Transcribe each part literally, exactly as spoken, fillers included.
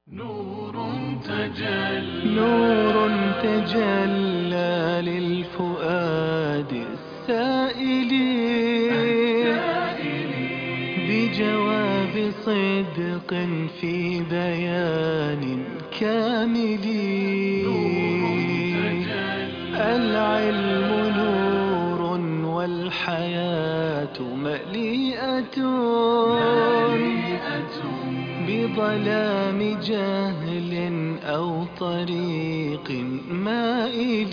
نور تجلى نور تجلى للفؤاد السائل بجواب صدق في بيان كامل. العلم نور والحياة مليئة بظلام جهل أو طريق مائل.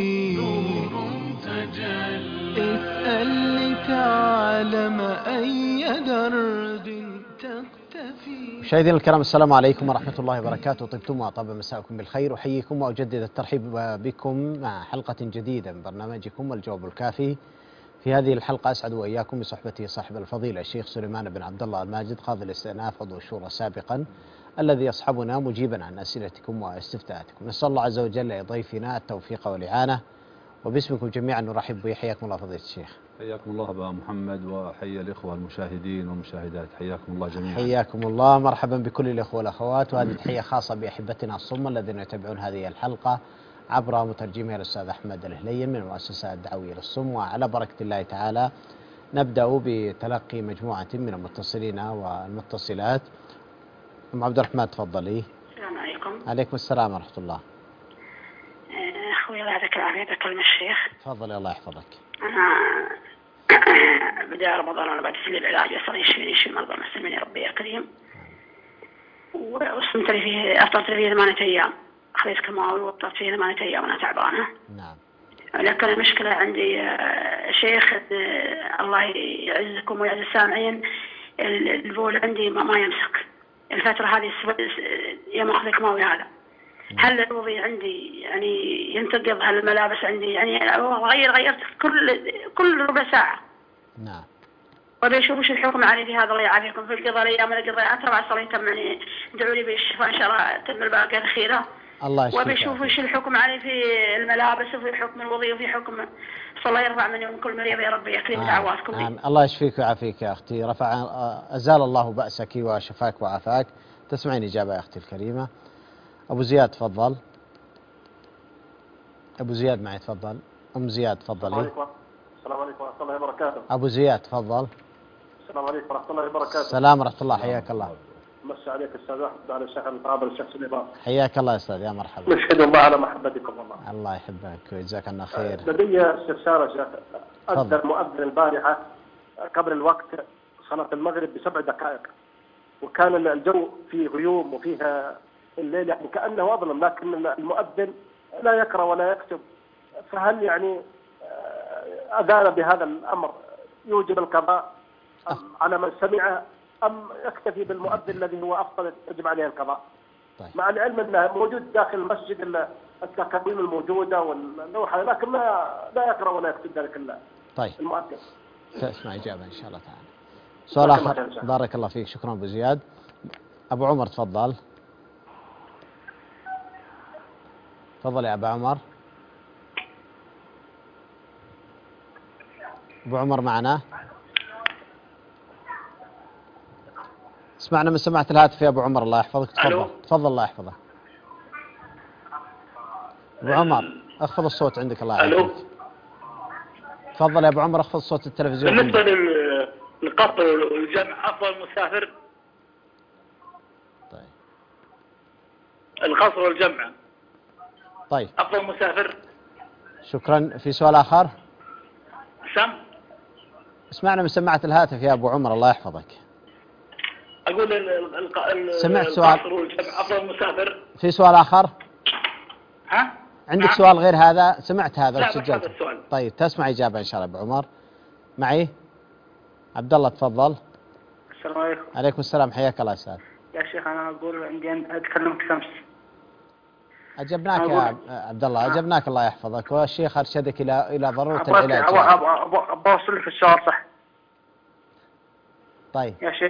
اسأل لتعلم أي درب تقتفي. مشاهدينا الكرام، السلام عليكم ورحمة الله وبركاته. طبتم وطاب مساءكم بالخير، أحييكم وأجدد الترحيب بكم مع حلقة جديدة من برنامجكم الجواب الكافي. في هذه الحلقة أسعد وإياكم بصحبة صاحب الفضيلة الشيخ سليمان بن عبد الله الماجد، قاضي الاستئناف عضو الشورى سابقا، الذي يصحبنا مجيبا عن أسئلتكم واستفتاءاتكم. نسأل الله عز وجل لضيفنا التوفيق والإعانة، وباسمكم جميعا نرحب به. حياكم الله فضيلة الشيخ. حياكم الله أبا محمد، وحيا الإخوة المشاهدين والمشاهدات، حياكم الله جميعا. حياكم الله، مرحبا بكل الإخوة والأخوات، وهذه تحية خاصة بأحبتنا الصم الذين يتابعون هذه الحلقة عبر مترجمها الأستاذ أحمد الهليل من المؤسسة الدعوية للصم. وعلى بركة الله تعالى نبدأ بتلقي مجموعة من المتصلين والمتصلات. أم عبد الرحمن تفضلي. السلام عليكم. عليكم السلام ورحمة الله. أخوي الله يعطيك العافية، بكلم الشيخ. تفضلي الله يحفظك. أنا بداية رمضان وأنا بعد سن العلاج، أصلا يشفيني يشفي مرضى المسلمين يا ربي يا كريم. وصمت لي فيه، أفطرت فيه ثمانية أيام، أخذت كماوي وأفطرت فيه ثمانية أيام وأنا تعبانة. نعم. لكن المشكلة عندي يا شيخ، الله يعزكم ويعز السامعين، البول عندي ما يمسك الفترة هذه يوم أخذ الكماوي هذا. هل الوضي عندي يعني ينتقض؟ هل الملابس عندي يعني غير غيرت كل كل ربع ساعة. نعم. وبيشوفوا شو الحكم علي في هذا، الله يعافيكم. في القضاء الأيام القضاء أتربع صلي تمني، ادعوا لي بالشفاء إن شاء الله تم الباقي الأخيرة. الله يشفيك. وبيشوفوا شو الحكم علي في الملابس وفي حكم الوضي وفي حكم، صلى الله يرفع مني ومن كل مريض يا رب يكرم دعواتكم. نعم. الله يشفيك ويعافيك يا أختي، رفع أزال الله بأسك وشفاك وعافاك. تسمعين إجابة يا أختي الكريمة. أبو زياد تفضل. أبو زياد معي تفضل. أم زياد تفضلي. السلام عليكم ورحمة الله وبركاته. أبو زياد تفضل. السلام عليكم ورحمة الله وبركاته. السلام ورحمة الله، حياك الله. مسي عليك أستاذ أحمد على الشيخ المقابل الشيخ سليمان. حياك الله يا أستاذ، يا مرحبا. نشهد الله على محبتكم والله. الله يحبك ويجزاك عنا خير. لدي استفسار يا شيخ. أذن المؤذن البارحة قبل الوقت صلاة المغرب بسبع دقائق، وكان الجو فيه غيوم وفيها الليل يعني كأنه أظلم، لكن المؤذن لا يقرأ ولا يكتب، فهل يعني أذان بهذا الأمر يوجب القضاء على من سمعه، أم يكتفي بالمؤذن الذي هو أفضل يجب عليه القضاء؟ طيب. مع العلم أنه موجود داخل المسجد التقاويم الموجودة واللوحة، لكن لا لا يقرأ ولا يكتب ذلك الله. طيب. المؤذن. تسمع إجابة إن شاء الله تعالى. سؤال آخر. بارك الله فيك، شكرا أبو زياد. أبو عمر تفضل. تفضل يا أبو عمر. أبو عمر معنا؟ اسمعنا من سماعة الهاتف يا أبو عمر، الله يحفظك. تفضل. تفضل الله يحفظك. أبو عمر اخفض الصوت عندك، الله يعافيك. تفضل يا أبو عمر، اخفض صوت التلفزيون. بالنسبة للقطر والجمع أفضل مسافر. طيب. القصر والجمع. طيب. أفضل مسافر. شكرا. في سؤال آخر؟ سم. اسمعنا من سماعة الهاتف يا أبو عمر، الله يحفظك. أقول ال سمعت سؤال. القصر والجمع أفضل مسافر. في سؤال آخر؟ ها؟ عندك نعم؟ سؤال غير هذا؟ سمعت هذا لا وسجلت؟ هذا السؤال. طيب تسمع إجابة إن شاء الله. أبو عمر معي. عبد الله تفضل. السلام عليكم. عليكم السلام، حياك الله يا أستاذ. يا شيخ أنا أقول عندي أتكلمك أمس. أجبناك يا عبد الله، أجبناك الله يحفظك، والشيخ أرشدك إلى إلى ضرورة العلاج. العلاج. أبغى أوصل في السؤال صح. طيب يا شيخ.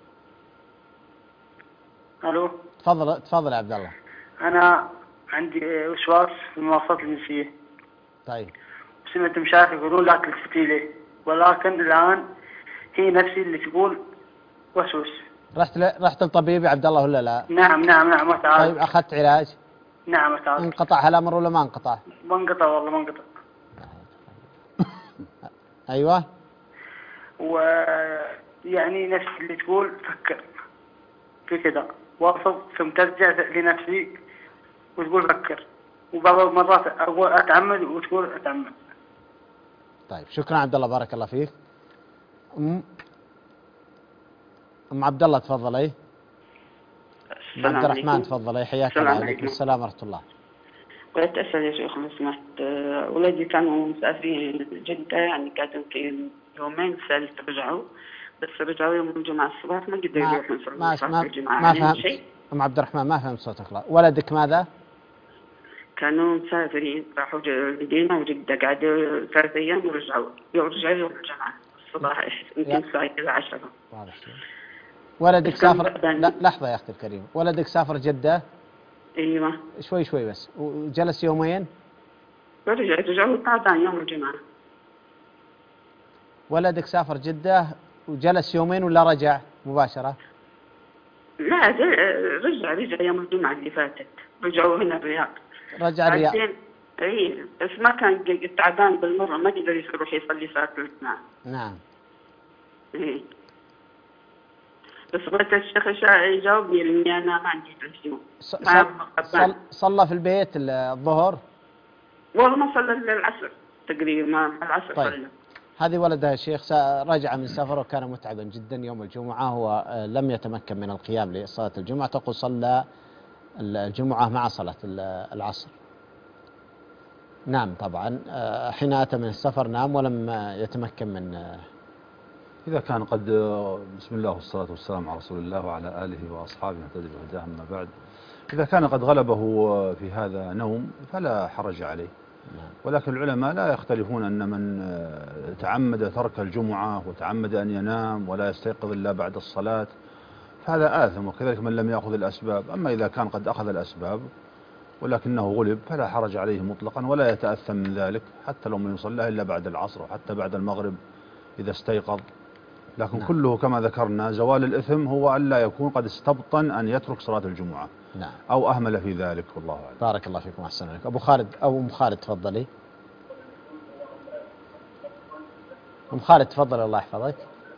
ألو. تفضل تفضل يا عبد الله. أنا عندي وسواس في المواصلات الجنسية. طيب. سمعت مشايخ يقولون لا تلتفتي لي، ولكن الآن هي نفسي اللي تقول وسوس. رحت ل... رحت للطبيب يا عبد الله ولا لا؟ نعم نعم نعم متعال. طيب أخذت علاج؟ نعم متعال. انقطع هالأمر ولا ما انقطع؟ ما انقطع والله ما انقطع. أيوة. ويعني نفس اللي تقول فكر في كذا واصل ثم ترجع لنفسي وتقول فكر، وبعض المرات أقول أتعمد وتقول أتعمد. طيب شكرا عبد الله، بارك الله فيك. أم أم عبد الله تفضلي. أم عبد الرحمن تفضلي، حياك الله. عليكم السلام ورحمة الله. قلت أسأل يا شيخ لو سمحت، ولدي كانوا مسافرين جدة يعني قعدوا في يومين الثالث رجعوا، بس رجعوا يوم الجمعة الصباح ما قدروا يروحوا يصلوا صلاة الجمعة. ما فهمت أم عبد الرحمن، ما فهمت صوتك. لا ولدك ماذا؟ كانوا مسافرين راحوا المدينة وجدة قعدوا ثلاث أيام ورجعوا يرجعوا يوم الجمعة الصباح يمكن الساعة عشرة. واضح. ولدك سافر. لا لحظة يا أختي الكريمة، ولدك سافر جدة؟ ايوه شوي شوي بس. وجلس يومين؟ ورجع رجعوا تعبان يوم الجمعة. ولدك سافر جدة وجلس يومين ولا رجع مباشرة؟ لا رجع رجع يوم الجمعة اللي فاتت، رجعوا هنا الرياض. رجع الرياض. اي بس ما كان تعبان بالمرة، ما قدر يروح يصلي صلاة الجمعة. نعم. اي بس قلت الشيخ يجاوبني لاني انا ما عندي تلفزيون. صلى صل في البيت الظهر؟ والله ما صلى الا العصر تقريبا، ما العصر طيب. صلى. هذه ولدها يا شيخ رجع من سفر وكان متعبا جدا يوم الجمعة، هو لم يتمكن من القيام لصلاة الجمعة، تقول صلى الجمعة مع صلاة العصر. نعم طبعا حين أتى من السفر نام ولم يتمكن من. إذا كان قد بسم الله والصلاة والسلام على رسول الله وعلى آله وأصحابه اهتدوا بهداه أما بعد، إذا كان قد غلبه في هذا نوم فلا حرج عليه. ولكن العلماء لا يختلفون أن من تعمد ترك الجمعة وتعمد أن ينام ولا يستيقظ إلا بعد الصلاة فهذا آثم، وكذلك من لم يأخذ الأسباب. أما إذا كان قد أخذ الأسباب ولكنه غلب فلا حرج عليه مطلقا ولا يتأثم من ذلك، حتى لو من يصلى إلا بعد العصر وحتى بعد المغرب إذا استيقظ. لكن نعم. كله كما ذكرنا زوال الإثم هو ألا يكون قد استبطن أن يترك صلاة الجمعة. نعم. أو أهمل في ذلك، والله أعلم. بارك الله فيكم أحسن عليك. أبو خالد أو أم خالد تفضلي. أم خالد تفضلي الله يحفظك.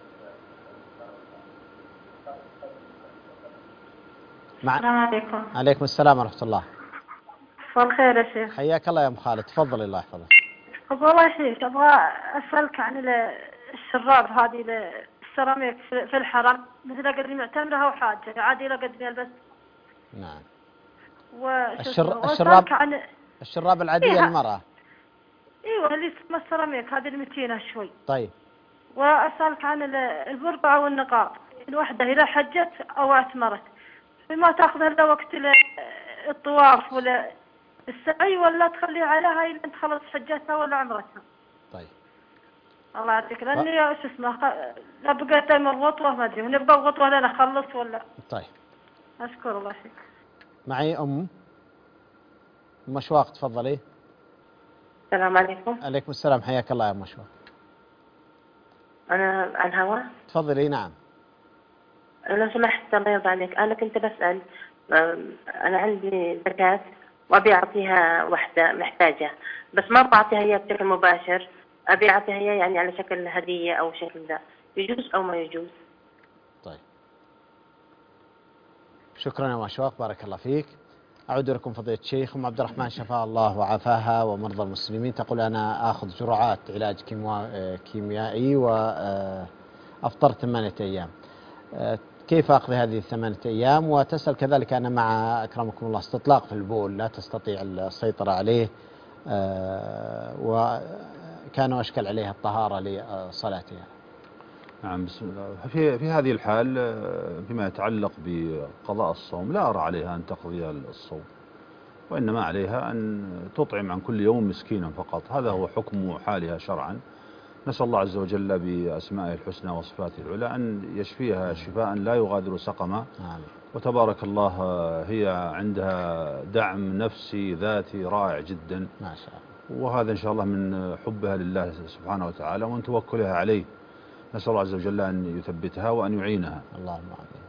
مع... السلام عليكم. عليكم السلام ورحمة الله. مساء الخير يا شيخ. حياك الله يا أم خالد، تفضلي الله يحفظك. والله يا شيخ أبغى أسألك عن الشراب هذه السيراميك في الحرم، مثل قد معتمرها وحاجة عادي لا قد يلبس. نعم. الشر... الشراب عن... الشراب العادية إيه للمرأة. ايوه اللي اسمها السيراميك هذه المتينة شوي. طيب. وأسألك عن البرقع والنقاب، الوحدة إذا حجت أو اعتمرت ما تأخذها إلا وقت الطواف ولا السعي، ولا تخليها عليها إلى أن تخلص حجتها ولا عمرتها؟ طيب. الله يعطيك، لأني شو اسمه لا بقيت من غطوة ما أدري ونبغى غطوة لنا نخلص ولا. طيب. أشكر الله فيك. معي أم أم أشواق تفضلي. السلام عليكم. عليكم السلام، حياك الله يا أم أشواق. أنا على الهواء. تفضلي. نعم. لو سمحت الله يرضى عليك، أنا كنت بسأل، أنا عندي زكاة وأبي أعطيها وحدة محتاجة، بس ما بعطيها إياها بشكل مباشر، أبي أعطيها إياها يعني على شكل هدية أو شكل ذا، يجوز أو ما يجوز؟ طيب. شكرا يا أشواق، بارك الله فيك. أعود لكم فضيلة الشيخ. أم عبد الرحمن شفاها الله وعافاها ومرضى المسلمين تقول أنا آخذ جرعات علاج كيميائي وأفطرت ثمانية أيام، كيف أقضي هذه الثمانية أيام؟ وتسأل كذلك أنا مع أكرمكم الله استطلاق في البول لا تستطيع السيطرة عليه، وكان أشكل عليها الطهارة لصلاتها. نعم بسم الله. في في هذه الحال فيما يتعلق بقضاء الصوم لا أرى عليها أن تقضي الصوم، وإنما عليها أن تطعم عن كل يوم مسكينا فقط، هذا هو حكم حالها شرعا. نسأل الله عز وجل بأسمائه الحسنى وصفاته العلى أن يشفيها شفاء لا يغادر سقما. وتبارك الله هي عندها دعم نفسي ذاتي رائع جدا ما شاء الله، وهذا إن شاء الله من حبها لله سبحانه وتعالى ومن توكلها عليه. نسأل الله عز وجل أن يثبتها وأن يعينها. اللهم آمين.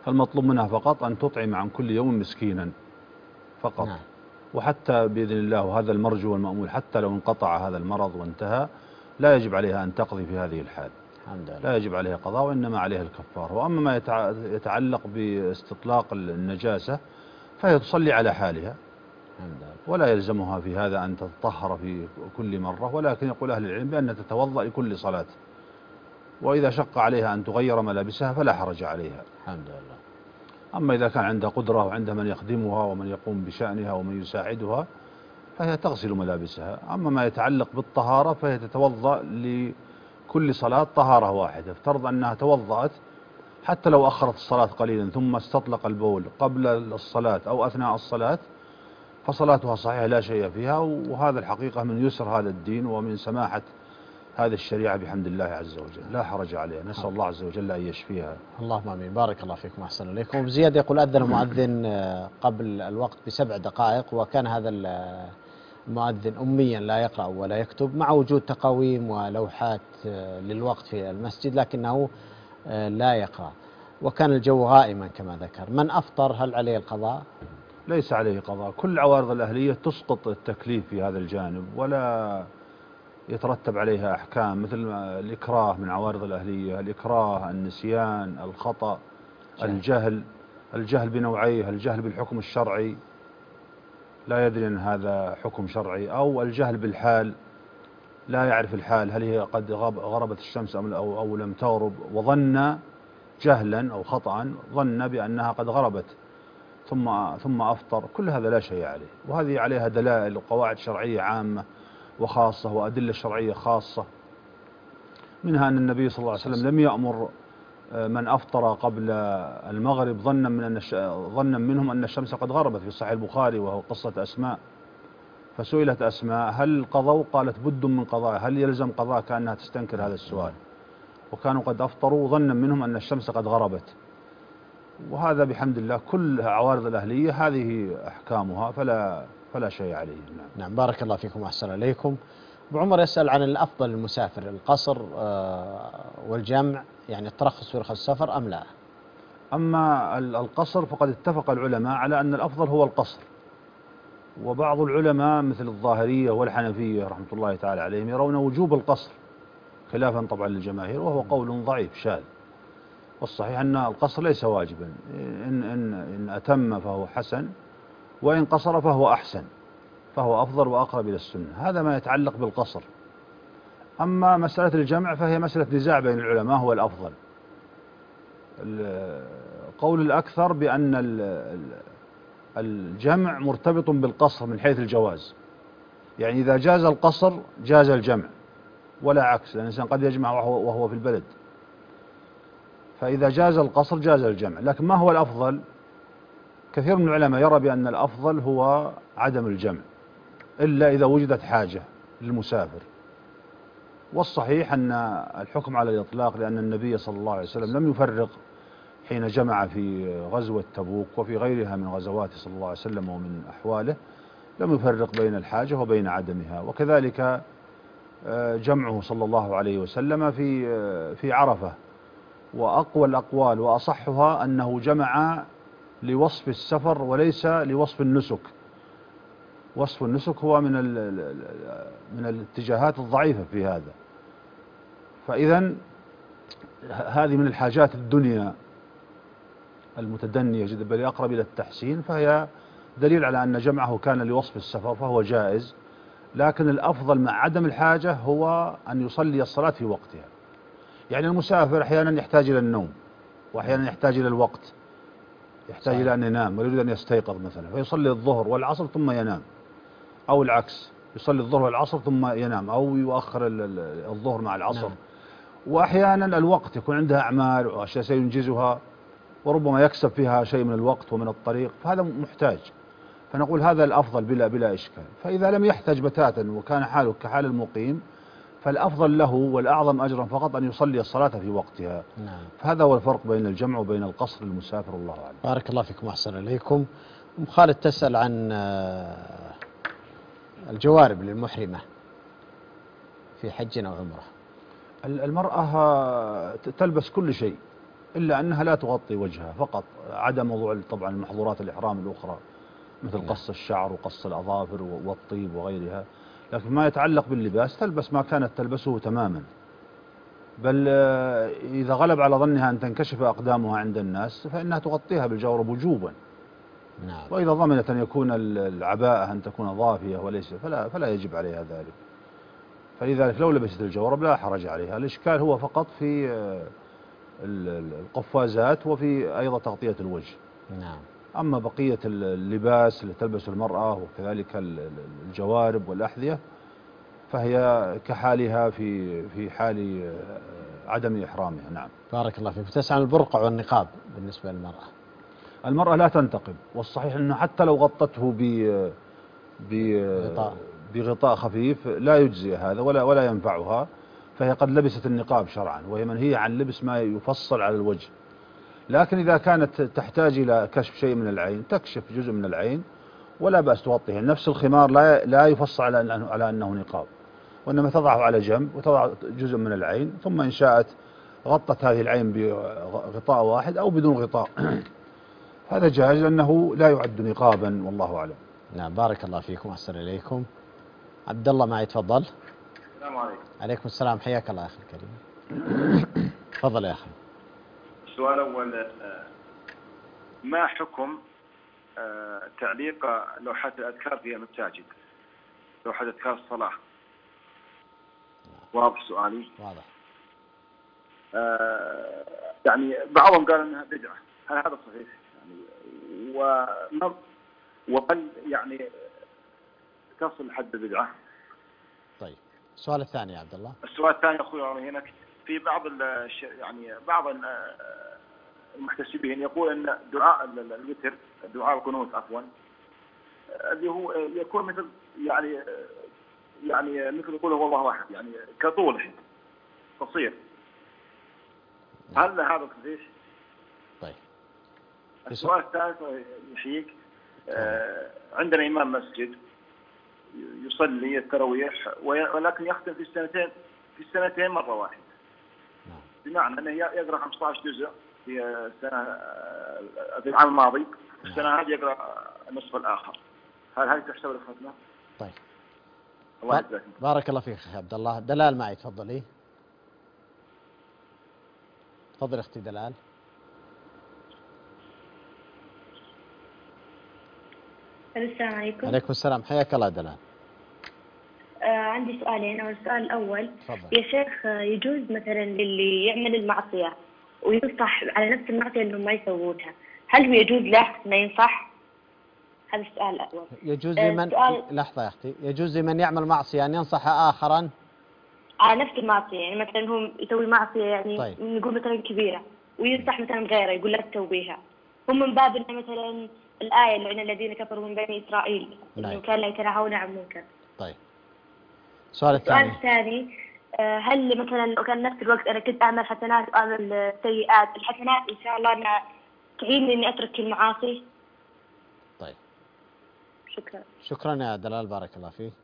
فالمطلوب منها فقط أن تطعم عن كل يوم مسكينا فقط. نعم. وحتى بإذن الله، وهذا المرجو والمأمول، حتى لو انقطع هذا المرض وانتهى لا يجب عليها أن تقضي في هذه الحال، الحمد لله. لا يجب عليها قضاء، وإنما عليها الكفارة. وأما ما يتعلق باستطلاق النجاسة فهي تصلي على حالها، ولا يلزمها في هذا أن تتطهر في كل مرة، ولكن يقول أهل العلم بأن تتوضأ لكل صلاة، وإذا شق عليها أن تغير ملابسها فلا حرج عليها، الحمد لله. أما إذا كان عندها قدرة وعندها من يخدمها ومن يقوم بشأنها ومن يساعدها فهي تغسل ملابسها. أما ما يتعلق بالطهارة فهي تتوضأ لكل صلاة طهارة واحدة. افترض أنها توضأت حتى لو أخرت الصلاة قليلا ثم استطلق البول قبل الصلاة أو أثناء الصلاة فصلاتها صحيحة لا شيء فيها. وهذا الحقيقة من يسر هذا الدين ومن سماحة هذه الشريعة بحمد الله عز وجل، لا حرج عليها. نسأل الله عز وجل أن يشفيها. اللهم آمين. بارك الله فيكم وأحسن إليكم. وبزيادة يقول أذن المؤذن قبل الوقت بسبع دقائق، وكان هذا المؤذن أميا لا يقرأ ولا يكتب، مع وجود تقاويم ولوحات للوقت في المسجد لكنه لا يقرأ، وكان الجو غائما كما ذكر. من أفطر هل عليه القضاء؟ ليس عليه قضاء. كل عوارض الأهلية تسقط التكليف في هذا الجانب، ولا يترتب عليها أحكام مثل الإكراه من عوارض الأهلية، الإكراه، النسيان، الخطأ، الجهل. الجهل بنوعيه: الجهل بالحكم الشرعي لا يدري أن هذا حكم شرعي، أو الجهل بالحال لا يعرف الحال هل هي قد غربت الشمس أو, أو لم تغرب، وظن جهلا أو خطأ ظن بأنها قد غربت ثم ثم أفطر. كل هذا لا شيء عليه، وهذه عليها دلائل وقواعد شرعية عامة وخاصة وأدلة شرعية خاصة، منها أن النبي صلى الله عليه وسلم لم يأمر من أفطر قبل المغرب ظنا من أن ظنا منهم أن الشمس قد غربت، في صحيح البخاري، وهو قصة أسماء. فسئلت أسماء هل قضوا؟ قالت بد من قضاء، هل يلزم قضاء؟ كأنها تستنكر هذا السؤال، وكانوا قد أفطروا ظنا منهم أن الشمس قد غربت. وهذا بحمد الله كل عوارض الأهلية هذه أحكامها، فلا فلا شيء عليه. نعم. نعم. بارك الله فيكم وأحسن إليكم. أبو عمر يسأل عن الأفضل للمسافر القصر والجمع، يعني الترخص في رخص السفر أم لا؟ أما القصر فقد اتفق العلماء على أن الأفضل هو القصر، وبعض العلماء مثل الظاهرية والحنفية رحمة الله تعالى عليهم يرون وجوب القصر خلافا طبعا للجماهير، وهو قول ضعيف شاذ. والصحيح أن القصر ليس واجبا، إن, إن, إن أتم فهو حسن، وإن قصر فهو أحسن، فهو أفضل وأقرب إلى السنة. هذا ما يتعلق بالقصر. أما مسألة الجمع فهي مسألة نزاع بين العلماء هو الأفضل. القول الأكثر بأن الجمع مرتبط بالقصر من حيث الجواز، يعني إذا جاز القصر جاز الجمع، ولا عكس، لأن الإنسان قد يجمع وهو, وهو في البلد. فإذا جاز القصر جاز الجمع. لكن ما هو الأفضل؟ كثير من العلماء يرى بأن الأفضل هو عدم الجمع إلا إذا وجدت حاجة للمسافر. والصحيح أن الحكم على الإطلاق، لأن النبي صلى الله عليه وسلم لم يفرق حين جمع في غزوة تبوك وفي غيرها من غزواته صلى الله عليه وسلم ومن أحواله، لم يفرق بين الحاجة وبين عدمها. وكذلك جمعه صلى الله عليه وسلم في في عرفة. وأقوى الأقوال وأصحها أنه جمع لوصف السفر وليس لوصف النسك. وصف النسك هو من من الاتجاهات الضعيفة في هذا. فإذا هذه من الحاجات الدنيا المتدنية جدا، بل أقرب إلى التحسين، فهي دليل على أن جمعه كان لوصف السفر فهو جائز. لكن الأفضل مع عدم الحاجة هو أن يصلي الصلاة في وقتها. يعني المسافر أحيانا يحتاج إلى النوم، وأحيانا يحتاج إلى الوقت، يحتاج إلى أن ينام ويريد أن يستيقظ مثلا، فيصلي الظهر والعصر ثم ينام، أو العكس، يصلي الظهر والعصر ثم ينام، أو يؤخر الظهر مع العصر. نعم. وأحيانا الوقت يكون عندها أعمال وأشياء سينجزها، وربما يكسب فيها شيء من الوقت ومن الطريق، فهذا محتاج. فنقول هذا الأفضل بلا بلا إشكال. فإذا لم يحتاج بتاتا وكان حاله كحال المقيم، فالأفضل له والأعظم أجرا فقط أن يصلي الصلاة في وقتها. نعم. فهذا هو الفرق بين الجمع وبين القصر للمسافر، الله أعلم. بارك الله فيكم وأحسن إليكم. أم خالد تسأل عن الجوارب للمحرمة في حج أو عمرة. المرأة تلبس كل شيء إلا أنها لا تغطي وجهها فقط، عدا موضوع طبعا المحظورات الإحرام الأخرى مثل قص الشعر وقص الأظافر والطيب وغيرها، لكن ما يتعلق باللباس تلبس ما كانت تلبسه تماما، بل إذا غلب على ظنها أن تنكشف أقدامها عند الناس فإنها تغطيها بالجورب وجوبا. نعم. وإذا ضمنت أن يكون العباءة أن تكون ضافية وليس فلا, فلا يجب عليها ذلك. فلذلك لو لبست الجورب لا حرج عليها، الإشكال هو فقط في القفازات وفي أيضا تغطية الوجه. نعم. أما بقية اللباس اللي تلبسه المرأة وكذلك الجوارب والأحذية فهي كحالها في في حال عدم إحرامها. نعم. بارك الله فيك. تسأل عن البرقع والنقاب بالنسبة للمرأة. المرأة لا تنتقب، والصحيح أنه حتى لو غطته ب بغطاء بغطاء خفيف لا يجزي هذا ولا ولا ينفعها، فهي قد لبست النقاب شرعا وهي منهية عن لبس ما يفصل على الوجه. لكن إذا كانت تحتاج إلى كشف شيء من العين تكشف جزء من العين ولا بأس تغطيه. نفس الخمار لا لا يفصل على أنه على أنه نقاب، وإنما تضعه على جنب وتضع جزء من العين، ثم إن شاءت غطت هذه العين بغطاء واحد أو بدون غطاء هذا جائز لأنه لا يعد نقابا، والله أعلم. نعم. بارك الله فيكم وأحسن إليكم. عبد الله معي، تفضل. السلام عليكم. عليكم السلام، حياك الله أخي الكريم. تفضل يا أخي. السؤال الأول، ما حكم تعليق لوحات الأذكار في المساجد، لوحات أذكار الصلاة؟ واضح سؤالي؟ واضح. آه يعني بعضهم قال أنها بدعة، هل هذا صحيح؟ يعني و وهل يعني تصل حد البدعة؟ طيب، السؤال الثاني يا عبد الله. السؤال الثاني أخوي هناك في بعض يعني بعض المحتسبين يقول أن دعاء الوتر، دعاء القنوت عفوا، اللي هو يكون مثل يعني يعني مثل يقول هو الله واحد، يعني كطوله قصير، هل هذا صحيح؟ طيب. السؤال الثالث يحييك، آه عندنا إمام مسجد يصلي التراويح ولكن يختم في السنتين في السنتين مرة واحدة، بمعنى أنه يقرأ خمسة عشر جزء في السنة في العام الماضي، السنة هذه يقرأ النصف الآخر، هل هذه تحسب الختمة؟ طيب. الله يجزاك. بارك الله فيك أخي عبد الله. دلال معي، تفضلي. تفضل أختي دلال. السلام عليكم. عليكم السلام، حياك الله دلال. آه عندي سؤالين. أو السؤال الأول، تفضل. يا شيخ، يجوز مثلا للي يعمل المعصية وينصح على نفس المعصية إنه ما يسوونها، هل هو يجوز له إنه ينصح؟ هذا السؤال الأول. يجوز لمن سؤال... لحظة يا أختي، يجوز لمن يعمل معصية أن ينصح آخرا على نفس المعصية، يعني مثلا هو يسوي معصية يعني طيب. نقول مثلا كبيرة وينصح مثلا غيره يقول لا تسويها، هم من باب إنه مثلا الآية اللي عن الذين كفروا من بني إسرائيل إنه كان لا يتناهون عن منكر. طيب. السؤال الثاني. السؤال الثاني، هل مثلا لو كان نفس الوقت أنا كنت أعمل حسنات وأعمل سيئات، الحسنات إن شاء الله أنا تعيني إني أترك المعاصي؟ طيب. شكرا. شكرا يا دلال، بارك الله فيك.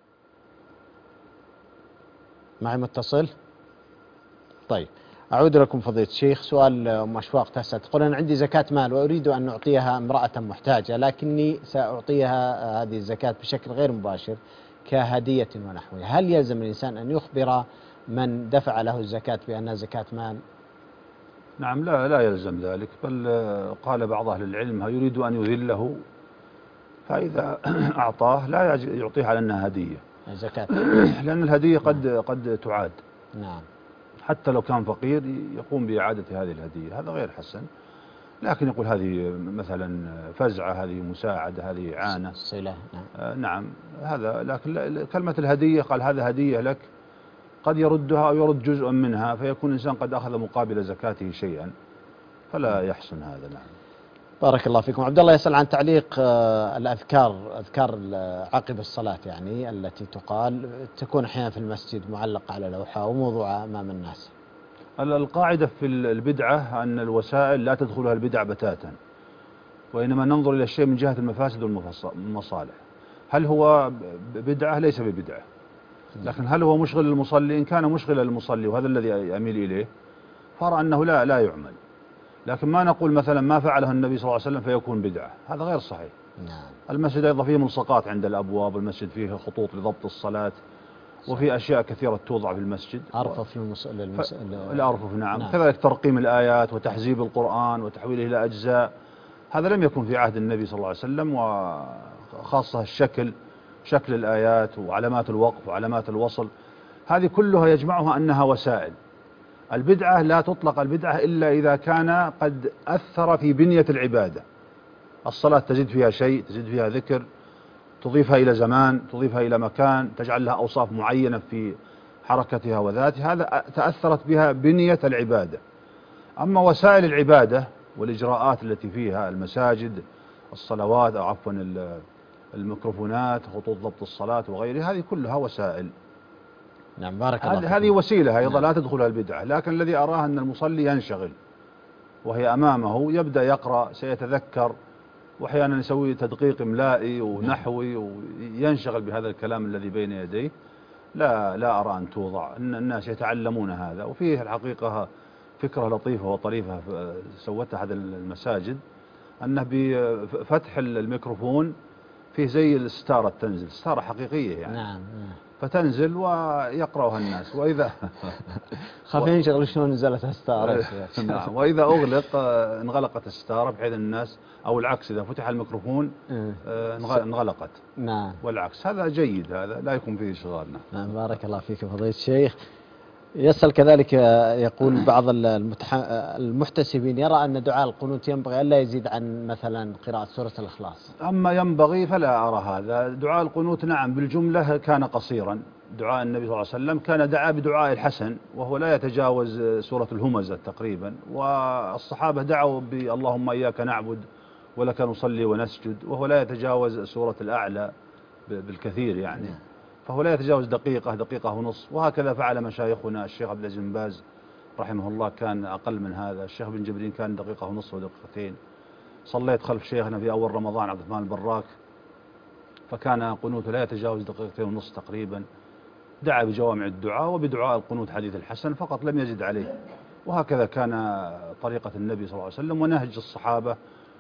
معي متصل. طيب، أعود لكم فضيلة الشيخ. سؤال أم أشواق تسأل، تقول أنا عندي زكاة مال وأريد أن أعطيها امرأة محتاجة، لكني سأعطيها هذه الزكاة بشكل غير مباشر كهدية ونحوها، هل يلزم الإنسان أن يخبر من دفع له الزكاة بأنها زكاة مال؟ نعم، لا لا يلزم ذلك، بل قال بعض أهل العلم يريد أن يذله، فإذا أعطاه لا يعطيه على أنها هدية زكاة، لأن الهدية قد قد تعاد. نعم. حتى لو كان فقير يقوم بإعادة هذه الهدية، هذا غير حسن، لكن يقول هذه مثلا فزعة، هذه مساعدة، هذه إعانة، صلة. نعم. آه نعم هذا، لكن كلمة الهدية قال هذا هدية لك، قد يردها أو يرد جزء منها فيكون الإنسان قد أخذ مقابل زكاته شيئا، فلا يحسن هذا. نعم. بارك الله فيكم. عبد الله يسأل عن تعليق الأذكار، أذكار عقب الصلاة يعني التي تقال تكون أحيانا في المسجد معلقة على لوحة وموضوعة أمام الناس. القاعدة في البدعة أن الوسائل لا تدخلها البدعة بتاتا، وإنما ننظر إلى الشيء من جهة المفاسد والمصالح. هل هو بدعة؟ ليس ببدعة، لكن هل هو مشغل للمصلي؟ إن كان مشغل للمصلي وهذا الذي أميل إليه فأرى أنه لا لا يعمل، لكن ما نقول مثلا ما فعله النبي صلى الله عليه وسلم فيكون بدعة، هذا غير صحيح. نعم. المسجد أيضا فيه ملصقات عند الأبواب، المسجد فيه خطوط لضبط الصلاة، وفي أشياء كثيرة توضع في المسجد، أرفف للمس... للمس... الأرفف. نعم. نعم. كذلك ترقيم الآيات وتحزيب القرآن وتحويله إلى أجزاء، هذا لم يكن في عهد النبي صلى الله عليه وسلم، وخاصة الشكل، شكل الآيات وعلامات الوقف وعلامات الوصل، هذه كلها يجمعها أنها وسائل. البدعة لا تطلق البدعة إلا إذا كان قد أثر في بنية العبادة. الصلاة تزيد فيها شيء، تزيد فيها ذكر، تضيفها إلى زمان، تضيفها إلى مكان، تجعل لها أوصاف معينة في حركتها وذاتها، هذا تأثرت بها بنية العبادة. أما وسائل العبادة والإجراءات التي فيها المساجد، الصلوات أو عفوا الميكروفونات، خطوط ضبط الصلاة وغيرها، هذه كلها وسائل. نعم. بارك الله فيكم. هذه وسيلة أيضا. نعم. لا تدخلها البدعة، لكن الذي أراه أن المصلي ينشغل وهي أمامه، يبدأ يقرأ، سيتذكر، وأحيانا يسوي تدقيق إملائي ونحوي وينشغل بهذا الكلام الذي بين يديه، لا لا أرى أن توضع. أن الناس يتعلمون هذا. وفيه الحقيقة فكرة لطيفة وطريفة سوتها أحد المساجد، أنه بفتح الميكروفون فيه زي الستارة تنزل، ستارة حقيقية يعني. نعم. فتنزل ويقرأها الناس، وإذا خاف ينشغل شلون نزلت الستارة. نعم. وإذا أغلق انغلقت الستارة، بحيث الناس، أو العكس، إذا فتح الميكروفون انغلقت. نعم. والعكس، هذا جيد، هذا لا يكون فيه إشغالنا. نعم. بارك الله فيك فضيلة الشيخ. يسأل كذلك، يقول بعض المتح... المحتسبين يرى أن دعاء القنوت ينبغي ألا يزيد عن مثلا قراءة سورة الإخلاص. أما ينبغي فلا أرى هذا. دعاء القنوت نعم بالجملة كان قصيرا. دعاء النبي صلى الله عليه وسلم كان دعا بدعاء الحسن، وهو لا يتجاوز سورة الهمزة تقريبا. والصحابة دعوا باللهم إياك نعبد ولك نصلي ونسجد، وهو لا يتجاوز سورة الأعلى بالكثير يعني. فهو لا يتجاوز دقيقة، دقيقة ونصف. وهكذا فعل مشايخنا. الشيخ عبد العزيز بن باز رحمه الله كان أقل من هذا، الشيخ بن جبرين كان دقيقة ونصف ودقيقتين. صليت خلف شيخنا في أول رمضان عبد الرحمن البراك، فكان قنوته لا يتجاوز دقيقتين ونصف تقريبا. دعا بجوامع الدعاء وبدعاء القنوت حديث الحسن فقط، لم يزد عليه. وهكذا كان طريقة النبي صلى الله عليه وسلم ونهج الصحابة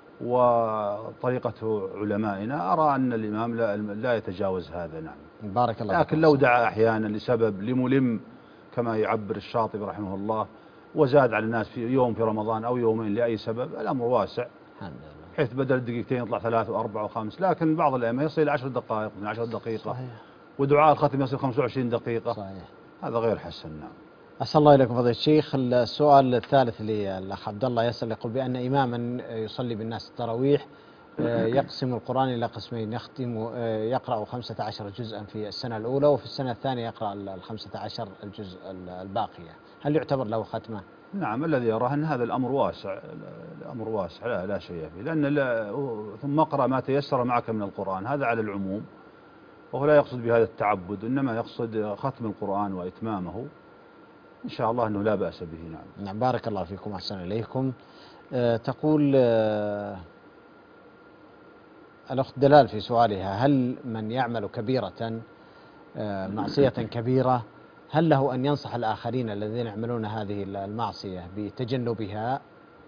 وطريقة علمائنا. أرى أن الإمام لا, لا يتجاوز هذا. نعم. بارك الله. لكن لو دعا أحيانا لسبب لملم كما يعبر الشاطبي رحمه الله، وزاد على الناس في يوم في رمضان أو يومين لأي سبب، الأمر واسع، حيث بدل الدقيقتين يطلع ثلاث وأربع وخمس. لكن بعض الأئمة يصل إلى عشر دقائق من عشر دقيقة. صحيح. ودعاء الختم يصل خمسة وعشرين دقيقة. صحيح. هذا غير حسن. نعم. أسأل الله إليكم فضيلة الشيخ. السؤال الثالث للأخ عبد الله يسأل، يقول بأن إماما يصلي بالناس التراويح يقسم القرآن إلى قسمين، يختم يقرأ خمسة عشر جزءا في السنة الأولى، وفي السنة الثانية يقرأ الخمسة عشر الجزء الباقية، هل يعتبر له ختمة؟ نعم. الذي يراه أن هذا الأمر واسع، الأمر واسع لا, لا شيء فيه، لأن لا ثم اقرأ ما تيسر معك من القرآن، هذا على العموم، وهو لا يقصد بهذا التعبد، إنما يقصد ختم القرآن وإتمامه. إن شاء الله أنه لا بأس به. نعم. نعم. بارك الله فيكم، أحسن إليكم. أه تقول أه الأخت دلال في سؤالها، هل من يعمل كبيرة أه معصية كبيرة هل له أن ينصح الآخرين الذين يعملون هذه المعصية بتجنبها؟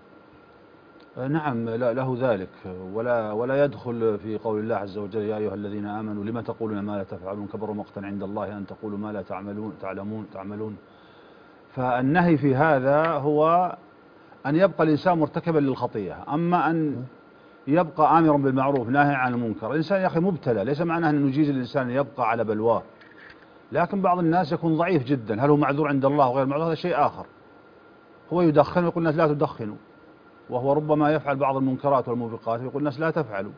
نعم له ذلك، ولا ولا يدخل في قول الله عز وجل يا أيها الذين آمنوا لما تقولون ما لا تفعلون كبر مقتا عند الله أن تقولوا ما لا تعملون تعلمون تعملون. فالنهي في هذا هو أن يبقى الإنسان مرتكبا للخطيئة. أما أن يبقى آمرا بالمعروف ناهي عن المنكر، الإنسان يا أخي مبتلى، ليس معناه أن نجيز الإنسان يبقى على بلواه. لكن بعض الناس يكون ضعيف جدا، هل هو معذور عند الله وغير معذور هذا شيء آخر. هو يدخن ويقول الناس لا تدخنوا، وهو ربما يفعل بعض المنكرات والموبقات ويقول الناس لا تفعلوا.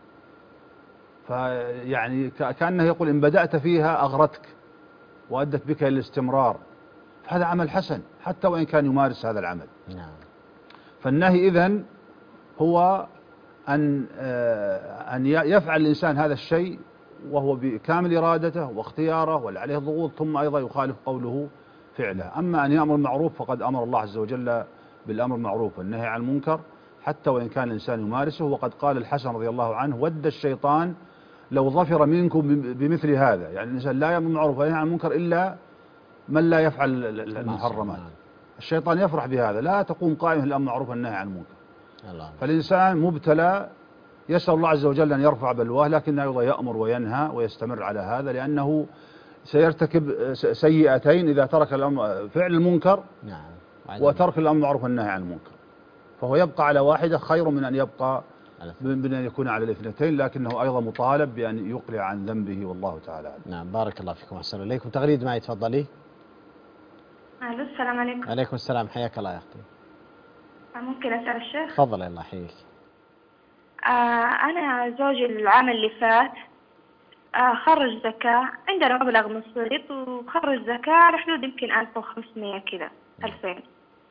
فيعني كأنه يقول إن بدأت فيها أغرتك وأدت بك إلى الاستمرار، فهذا عمل حسن حتى وإن كان يمارس هذا العمل. نعم. فالنهي إذن هو أن أن يفعل الإنسان هذا الشيء وهو بكامل إرادته واختياره ولا عليه ضغوط، ثم أيضا يخالف قوله فعله. أما أن يأمر المعروف فقد أمر الله عز وجل بالأمر المعروف والنهي عن المنكر حتى وإن كان الإنسان يمارسه. وقد قال الحسن رضي الله عنه ود الشيطان لو ظفر منكم بمثل هذا، يعني الإنسان لا يأمر المعروف وينهى عن المنكر إلا من لا يفعل المحرمات. الشيطان يفرح بهذا، لا تقوم قائمة الأمر المعروف والنهي عن المنكر، فالإنسان مبتلى، يسأل الله عز وجل أن يرفع بلواه، لكن أيضا يأمر وينهى ويستمر على هذا، لأنه سيرتكب سيئتين إذا ترك الأمر فعل المنكر وترك الأمر معروف والنهي عن المنكر، فهو يبقى على واحدة خير من أن يبقى من أن يكون على الاثنتين، لكنه أيضا مطالب بأن يقلع عن ذنبه، والله تعالى أعلم. نعم، بارك الله فيكم وأحسن إليكم. تغريد معي، تفضلي. أهلا، السلام عليكم. عليكم السلام، حياك الله يا أختي. ممكن أسأل الشيخ؟ تفضلي، الله يحييك. آه أنا زوجي العام اللي فات آه خرج زكاة، عندنا مبلغ بسيط وخرج زكاة على حدود يمكن ألف وخمسمية كذا، ألفين،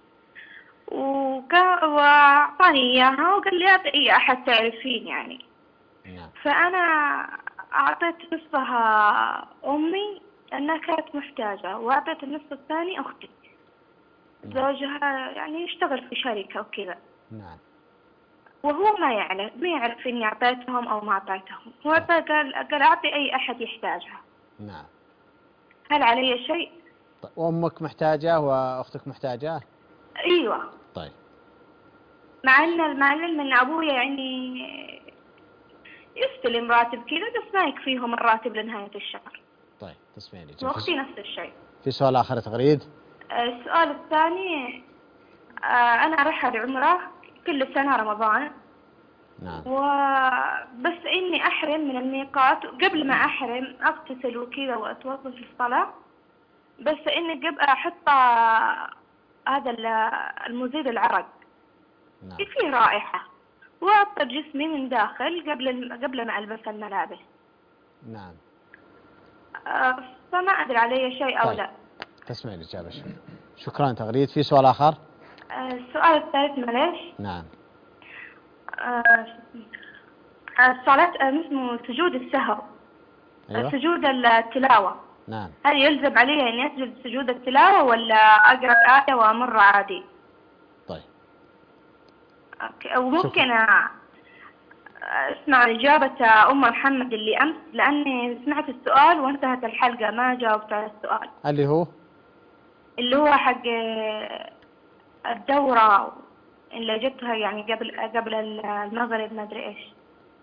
وأعطاني إياها وقال لي أعطي أي أحد تعرفين يعني. فأنا أعطيت نصها أمي لأنها كانت محتاجة، وأعطيت النصف الثاني أختي. زوجها يعني يشتغل في شركة وكذا. نعم. وهو ما يعرف ما يعرف إني أعطيتهم أو ما أعطيتهم، هو قال قال أعطي أي أحد يحتاجها. نعم. هل علي شيء؟ طيب، وأمك محتاجة وأختك محتاجة؟ أيوة. طيب. مع أن المعلم من أبويا يعني يستلم راتب كذا، بس ما يكفيهم الراتب لنهاية الشهر. طيب، تسمعني. وأختي نفس الشيء. في سؤال آخر تغريد؟ السؤال الثاني، أنا رحل عمره كل سنة رمضان. نعم. وبس إني أحرم من الميقات، قبل ما أحرم أغتسل وكذا وأتوضأ في الصلاة، بس إني قبل أحط هذا المزيل العرق. نعم. فيه رائحة، وأطر جسمي من داخل قبل قبل ما ألبس الملابس. نعم. فما أدري علي شيء أو طيب. لا. تسمع الإجابة. شكرا تغريد. في سؤال آخر؟ السؤال الثالث معلش. نعم. الصلاة اسمه سجود السهو. أيوة. سجود التلاوة. نعم. هل يلزم علي أن يسجد سجود التلاوة ولا أقرأ آية وأمر عادي؟ طيب. أوكي. وممكن أسمع إجابة أم محمد اللي أمس، لأني سمعت السؤال وانتهت الحلقة ما جاوبت على السؤال. اللي هو؟ اللي هو حق الدورة اللي جبتها يعني قبل قبل المغرب ما أدري إيش.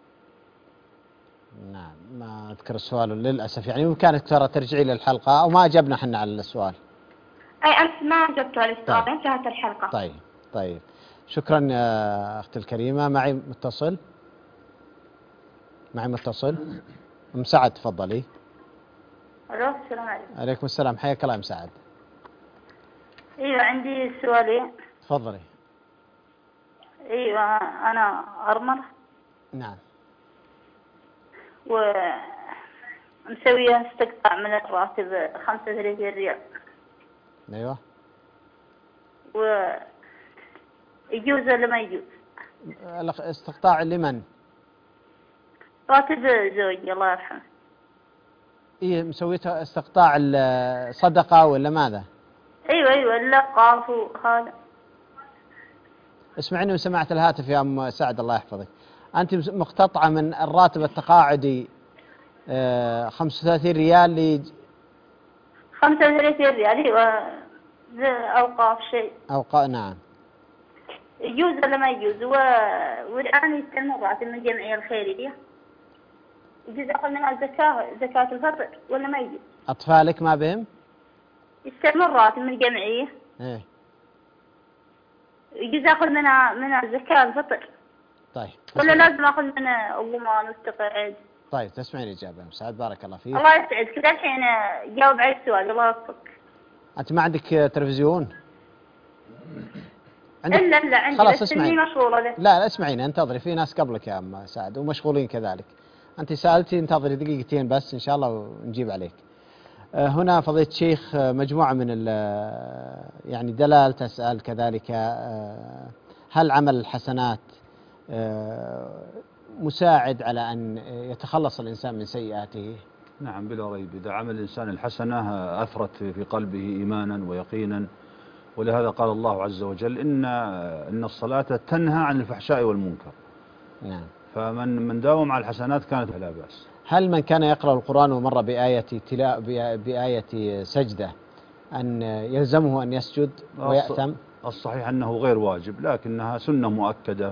نعم، ما أذكر السؤال للأسف، يعني بإمكانك ترى ترجعي للحلقة، أو ما أجبنا حنا على السؤال. أي أمس ما أجبت على السؤال. طيب. انتهت الحلقة. طيب طيب، شكرا يا أختي الكريمة. معي متصل معي متصل أم سعد، تفضلي. ألو، السلام عليكم. عليكم السلام، حياك الله يا أم سعد. ايوه، عندي سؤالين. تفضلي. ايوه، انا ارمله. نعم. ومسويه استقطاع من الراتب خمسة وثلاثين ريال. ايوه. و يجوز ولا ما يجوز؟ استقطاع لمن؟ راتب زوجي الله يرحمه. ايه، مسويتها استقطاع الصدقة ولا ماذا؟ ايوه ايوه، اللقاف وهذا. اسمعيني وسماعة الهاتف يا ام سعد، الله يحفظك. انت مقتطعة من الراتب التقاعدي آه خمسة وثلاثين ريال ل خمسة وثلاثين ريال. ايوه، اوقاف شيء. اوقاف. نعم. يجوز ولا ما يجوز؟ و... والان يستلم الراتب من الجمعية الخيرية، يجوز اخذ منها الزكاة زكاة الفطر ولا ما يجوز؟ اطفالك ما بهم؟ يستلم الراتب من الجمعية. ايه. يجوز اخذ منها منها زكاة الفطر. طيب. ولا لازم اخذ منها الضمان والتقاعد؟ طيب، تسمعي الإجابة يا مسعد، بارك الله فيك. الله يسعدك. كذا الحين جاوب على السؤال، الله يوفقك. أنت ما عندك تلفزيون؟ عندك؟ إلا إلا عندي، خلاص بس إني مشغولة. لا لا اسمعيني، انتظري، في ناس قبلك يا أم سعد ومشغولين كذلك. أنت سألتي، انتظري دقيقتين بس إن شاء الله ونجيب عليك. هنا فضيلة الشيخ مجموعة من يعني دلال تسأل كذلك، هل عمل الحسنات مساعد على أن يتخلص الإنسان من سيئاته؟ نعم بلا ريب، إذا عمل الإنسان الحسنة أثرت في قلبه إيمانا ويقينا، ولهذا قال الله عز وجل إن إن الصلاة تنهى عن الفحشاء والمنكر. نعم. فمن من داوم على الحسنات كانت لا بأس. هل من كان يقرأ القرآن ومر بآية تلا بآية سجدة أن يلزمه أن يسجد ويأثم؟ الصحيح أنه غير واجب، لكنها سنة مؤكدة،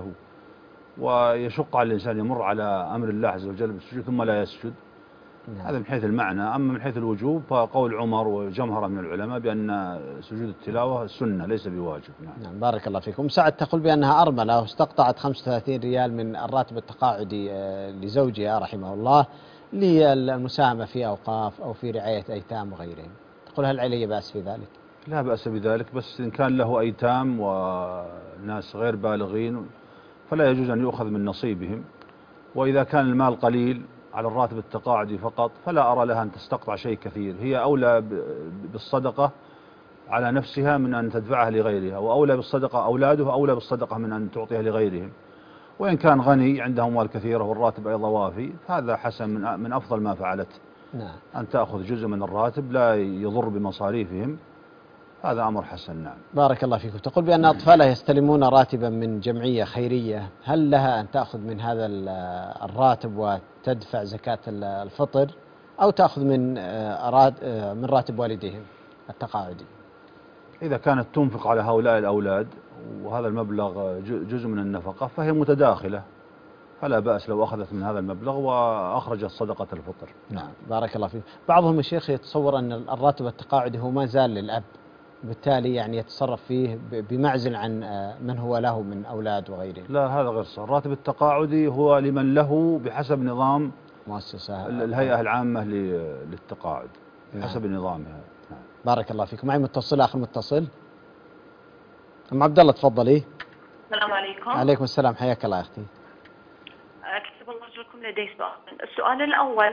ويشق على الإنسان يمر على أمر الله عز وجل بالسجود ثم لا يسجد. نعم. هذا من حيث المعنى. أما من حيث الوجوب فقول عمر وجمهرة من العلماء بأن سجود التلاوة سنة ليس بواجب. نعم. نعم بارك الله فيكم. سعد تقول بأنها أرملة واستقطعت خمسة وثلاثين ريال من الراتب التقاعدي لزوجها رحمه الله للمساهمة في أوقاف أو في رعاية أيتام وغيرهم. تقول هل علي بأس في ذلك؟ لا بأس بذلك، بس إن كان له أيتام وناس غير بالغين فلا يجوز أن يؤخذ من نصيبهم. وإذا كان المال قليل على الراتب التقاعدي فقط فلا أرى لها أن تستقطع شيء كثير. هي أولى بالصدقة على نفسها من أن تدفعها لغيرها، وأولى بالصدقة أولادها أولى بالصدقة من أن تعطيها لغيرهم. وإن كان غني عنده أموال كثيرة والراتب أيضا وافي فهذا حسن من من أفضل ما فعلت. نعم. أن تأخذ جزء من الراتب لا يضر بمصاريفهم، هذا أمر حسن. نعم. بارك الله فيكم. تقول بأن أطفالها يستلمون راتبا من جمعية خيرية، هل لها أن تأخذ من هذا الراتب وتدفع زكاة الفطر أو تأخذ من من راتب والديهم التقاعدي؟ إذا كانت تنفق على هؤلاء الأولاد وهذا المبلغ جزء من النفقة فهي متداخلة، فلا بأس لو أخذت من هذا المبلغ وأخرجت صدقة الفطر. نعم بارك الله فيك. بعضهم الشيخ يتصور أن الراتب التقاعدي هو ما زال للأب، بالتالي يعني يتصرف فيه بمعزل عن من هو له من أولاد وغيره. لا هذا غير صحيح. الراتب التقاعدي هو لمن له بحسب نظام مؤسسة الهيئة العامة للتقاعد بحسب نعم. نظامها. نعم. بارك الله فيكم. معي متصل آخر متصل. أم عبد الله تفضلي. السلام عليكم. عليكم السلام، حياك الله يا أختي. كتب الله أجركم. لدي سؤال. السؤال الأول،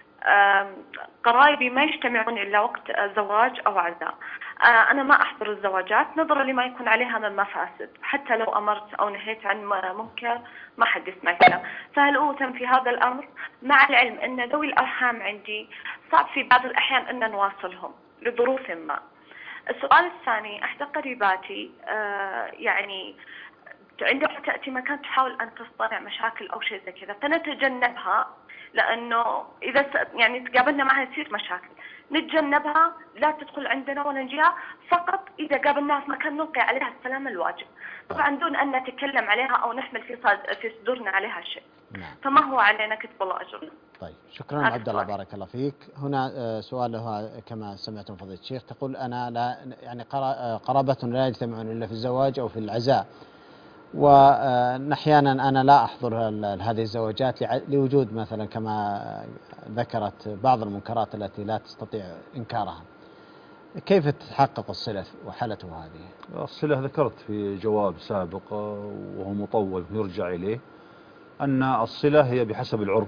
قرايبي ما يجتمعون إلا وقت زواج أو عزاء. أنا ما أحضر الزواجات نظرا لما يكون عليها من مفاسد، حتى لو أمرت أو نهيت عن منكر ما حد يسمع كلام. فهل أوتم في هذا الأمر، مع العلم أن ذوي الأرحام عندي صعب في بعض الأحيان أن نواصلهم لظروف ما. السؤال الثاني، إحدى قريباتي يعني عندما تأتي مكان تحاول أن تصطنع مشاكل أو شيء زي كذا فنتجنبها، لأنه إذا يعني تقابلنا معها يصير مشاكل، نتجنبها لا تدخل عندنا ولا نجيها، فقط إذا قابلناها في مكان نلقي عليها السلام الواجب، طبعا دون أن نتكلم عليها أو نحمل في في صدورنا عليها شيء. نعم. فما هو علينا كتب الله أجرنا. طيب شكرا عبد الله بارك الله فيك. هنا سؤالها كما سمعتم فضيلة الشيخ، تقول أنا لا يعني قرابتنا لا يجتمعون إلا في الزواج أو في العزاء، وأحيانا أنا لا أحضر هذه الزواجات لوجود مثلا كما ذكرت بعض المنكرات التي لا تستطيع إنكارها. كيف تتحقق الصلة وحالته هذه؟ الصلة ذكرت في جواب سابق وهو مطول يرجع إليه أن الصلة هي بحسب العرف،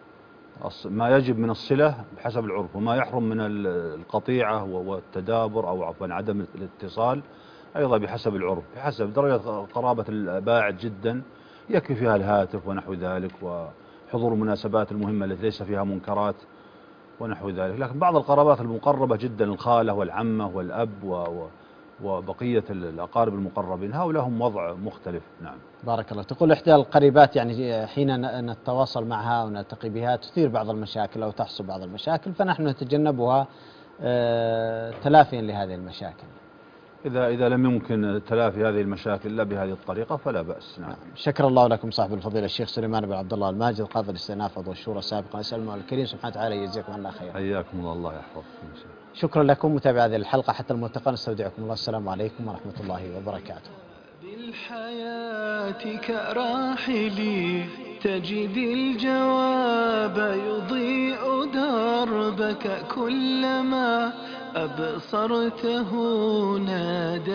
ما يجب من الصلة بحسب العرف، وما يحرم من القطيعة والتدابر أو عفوا عدم الاتصال أيضا بحسب العرف، بحسب درجة قرابة الباعد جدا يكفي فيها الهاتف ونحو ذلك، وحضور المناسبات المهمة التي ليس فيها منكرات ونحو ذلك. لكن بعض القرابات المقربة جدا، الخالة والعمة والأب و وبقية الأقارب المقربين، هؤلاء هم وضع مختلف. نعم بارك الله. تقول إحدى القريبات يعني حين نتواصل معها ونلتقي بها تثير بعض المشاكل أو تحصل بعض المشاكل، فنحن نتجنبها تلافيا لهذه المشاكل. إذا إذا لم يمكن تلافي هذه المشاكل إلا بهذه الطريقة فلا بأس. نعم. شكر الله لكم صاحب الفضيلة الشيخ سليمان بن عبد الله الماجد قاضي الاستئناف والشورى سابقا. أسأل الله الكريم سبحانه وتعالى يجزيكم الله خيرا. حياكم الله، الله يحفظكم. شكرا لكم متابعي هذه الحلقة حتى الملتقى، نستودعكم الله. السلام عليكم ورحمة الله وبركاته. بالحياة كراحلي تجد الجواب يضيء دربك، كلما أبصرته نادى